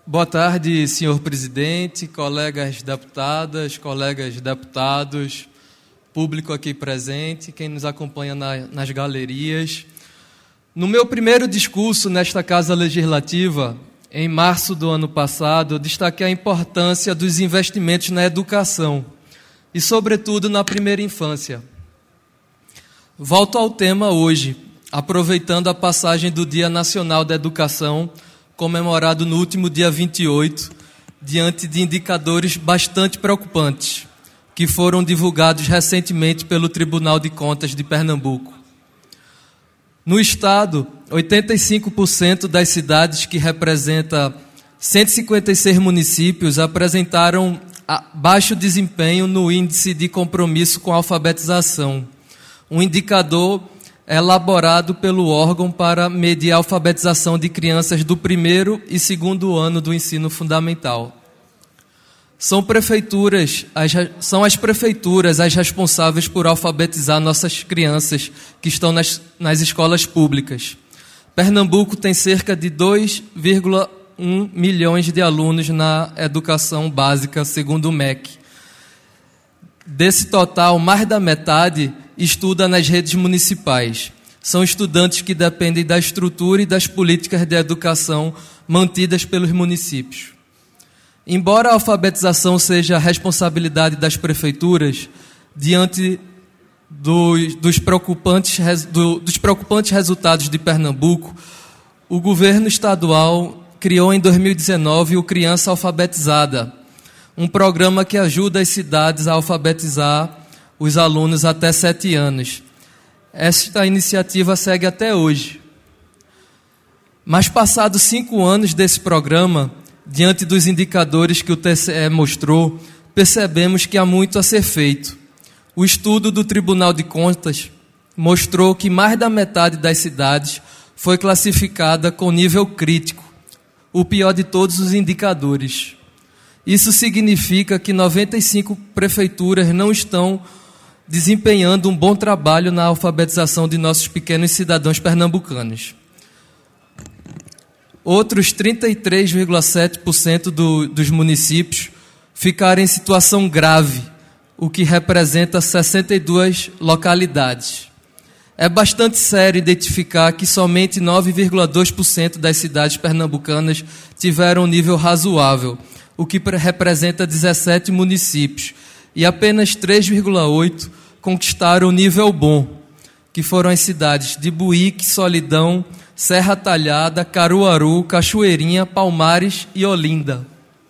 Boa tarde, senhor presidente, colegas deputadas, colegas deputados, público aqui presente, quem nos acompanha nas galerias. No meu primeiro discurso nesta Casa Legislativa, em março do ano passado, eu destaquei a importância dos investimentos na educação e, sobretudo, na primeira infância. Volto ao tema hoje, aproveitando a passagem do Dia Nacional da Educação, comemorado no último dia 28, diante de indicadores bastante preocupantes, que foram divulgados recentemente pelo Tribunal de Contas de Pernambuco. No estado, 85% das cidades, que representa 156 municípios, apresentaram baixo desempenho no índice de compromisso com a alfabetização, um indicador elaborado pelo órgão para medir a alfabetização de crianças do primeiro e segundo ano do ensino fundamental. São as prefeituras as responsáveis por alfabetizar nossas crianças que estão nas escolas públicas. Pernambuco tem cerca de 2,1 milhões de alunos na educação básica, segundo o MEC. Desse total, mais da metade estuda nas redes municipais. São estudantes que dependem da estrutura e das políticas de educação mantidas pelos municípios. Embora a alfabetização seja a responsabilidade das prefeituras, diante dos preocupantes resultados de Pernambuco, o governo estadual criou em 2019 o Criança Alfabetizada, um programa que ajuda as cidades a alfabetizar os alunos até 7 anos. Esta iniciativa segue até hoje. Mas passados 5 anos desse programa, diante dos indicadores que o TCE mostrou, percebemos que há muito a ser feito. O estudo do Tribunal de Contas mostrou que mais da metade das cidades foi classificada com nível crítico, o pior de todos os indicadores. Isso significa que 95 prefeituras não estão desempenhando um bom trabalho na alfabetização de nossos pequenos cidadãos pernambucanos. Outros 33,7% dos municípios ficaram em situação grave, o que representa 62 localidades. É bastante sério identificar que somente 9,2% das cidades pernambucanas tiveram um nível razoável, o que representa 17 municípios, e apenas 3,8% conquistaram o nível bom, que foram as cidades de Buíque, Solidão, Serra Talhada, Caruaru, Cachoeirinha, Palmares e Olinda.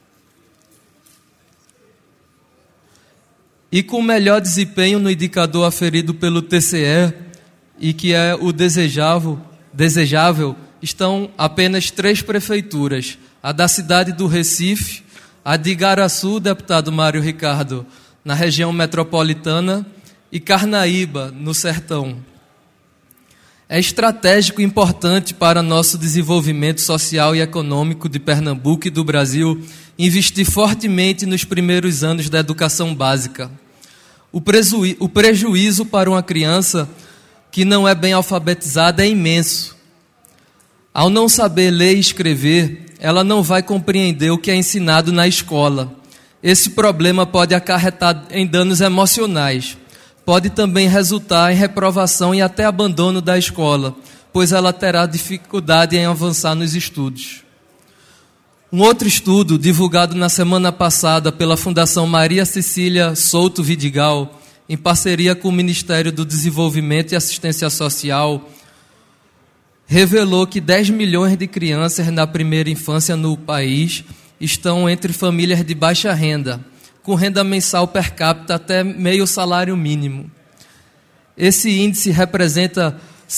E com o melhor desempenho no indicador aferido pelo TCE, e que é o desejável, estão apenas 3 prefeituras, a da cidade do Recife, a de Igaraçu, deputado Mário Ricardo, na região metropolitana, e Carnaíba, no Sertão. É estratégico e importante para nosso desenvolvimento social e econômico de Pernambuco e do Brasil investir fortemente nos primeiros anos da educação básica. O prejuízo para uma criança que não é bem alfabetizada é imenso. Ao não saber ler e escrever, ela não vai compreender o que é ensinado na escola. Esse problema pode acarretar em danos emocionais. Pode também resultar em reprovação e até abandono da escola, pois ela terá dificuldade em avançar nos estudos. Um outro estudo, divulgado na semana passada pela Fundação Maria Cecília Souto Vidigal, em parceria com o Ministério do Desenvolvimento e Assistência Social, revelou que 10 milhões de crianças na primeira infância no país estão entre famílias de baixa renda, com renda mensal per capita até meio salário mínimo. Esse índice representa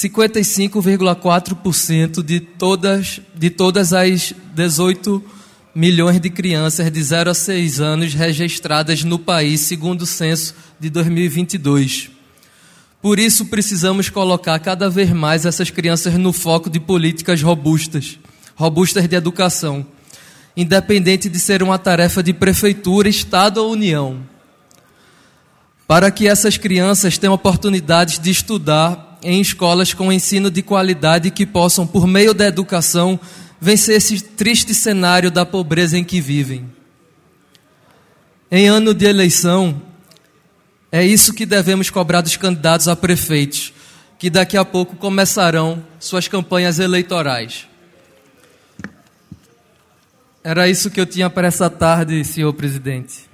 55,4% de todas as 18 milhões de crianças de 0 a 6 anos registradas no país, segundo o censo de 2022. Por isso, precisamos colocar cada vez mais essas crianças no foco de políticas robustas de educação, independente de ser uma tarefa de prefeitura, estado ou união, para que essas crianças tenham oportunidades de estudar em escolas com ensino de qualidade que possam, por meio da educação, vencer esse triste cenário da pobreza em que vivem. Em ano de eleição, é isso que devemos cobrar dos candidatos a prefeitos, que daqui a pouco começarão suas campanhas eleitorais. Era isso que eu tinha para essa tarde, senhor presidente.